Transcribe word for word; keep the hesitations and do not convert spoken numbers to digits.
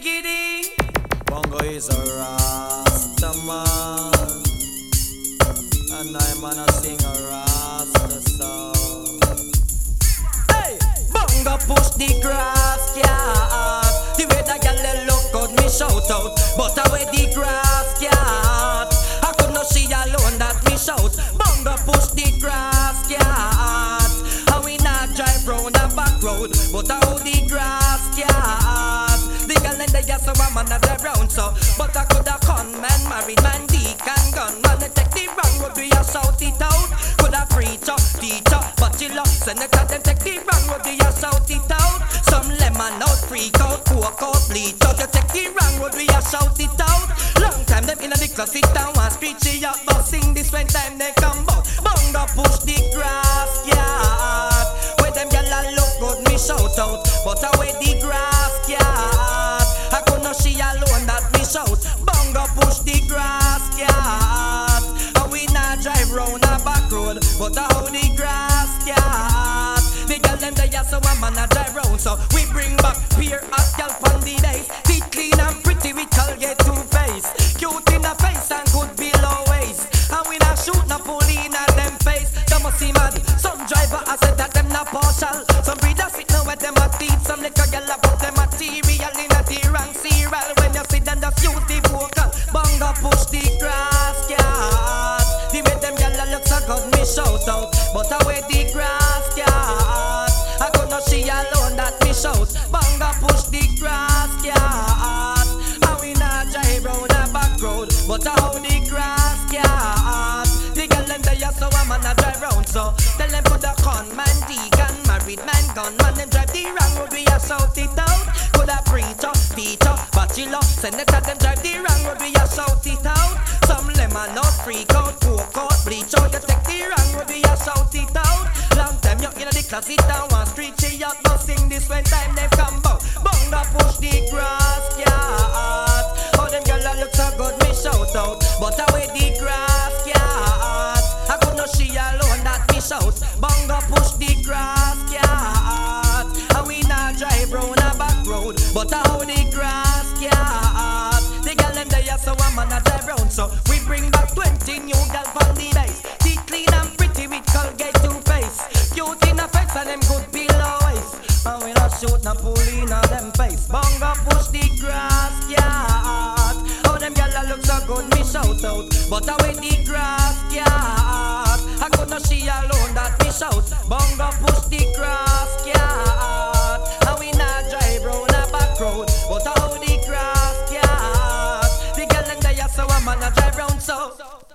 Diggity. Bongo is a Rasta man, and I'm gonna sing a Rasta song. Hey, Bongo push the grass, cat. The way that girl look out, me shout out. But away the grass, cat. I could not see alone that me shout. Bongo push the grass, cat. And we not drive round the back road, but how the grass, cat. The girl in the yard, so I'm on the round, so. But I could have con man, married man, deacon, gun man. They take the wrong road, we a shout it out. Could have preacher, teacher, bachelor, senator, them take the wrong road, we a shout it out. Some lemon out, freak out, coke out, bleach out. You take the wrong road, we a shout it out. Long time them in the class, sit down and street, she out, but sing this when time they come out. Bongo push the grass, yard. Where them gyal a look good, me shout out. But away the grass, yard. I could not see alone that me shout. Bongo push the grass, yard. And we not drive round a back road, but how the grass, yard. The gyal them there, so I'm on a drive round, so we bring back pure hot gyal from the days. Teeth clean and pretty, we Colgate toothpaste. Cute in the face and good below waist. And we not shoot no Pauline at them face. Some must see mad. Some driver I said that them not partial. Some breeders sit now with them a teeth. Some little girl about them material in a the wrong serial. When you sit and just use the vocal. Bongo push the grass, yard. The way them gyal look so good, me shout out. But away the grass, yard. I could not see alone that me shout. Bongo push the grass, yard. And we not drive round a back road, but how the grass, yard. The girl them there, so I'm on a drive round, so tell them put a con man, deacon, married man, gun man, them drive the wrong road, we a shout it out. Could a preacher, teacher, bachelor, senator, them drive the wrong road, we a shout it out. Some lemon out, freak out, coke out, bleach out, you take the wrong road, we a shout it out. Long time you in the class, sit down one street, she out, but sing this when time they come out. Bongo push the grass, yard. How them gyal a look so good, me shout out. But away the grass, yard. I could not see alone that me shout. Bongo push the grass, yard. And we not drive round a back road, but how the grass, yard. The gyal them there, so I'm on a drive round, so we bring back twenty new gyal from the base. Teeth clean and pretty with Colgate toothpaste. Cute in the face and them good below waist. And we not shoot no Pauline on them face. Bongo push the grass, yard. How them gyal a look so good, me shout out. But away the grass, yard. I could not see alone that me shout. Bongo push the grass, yard. And we not drive round a back road, but how the grass, yard. The gyal them there, so I'm on a drive round, so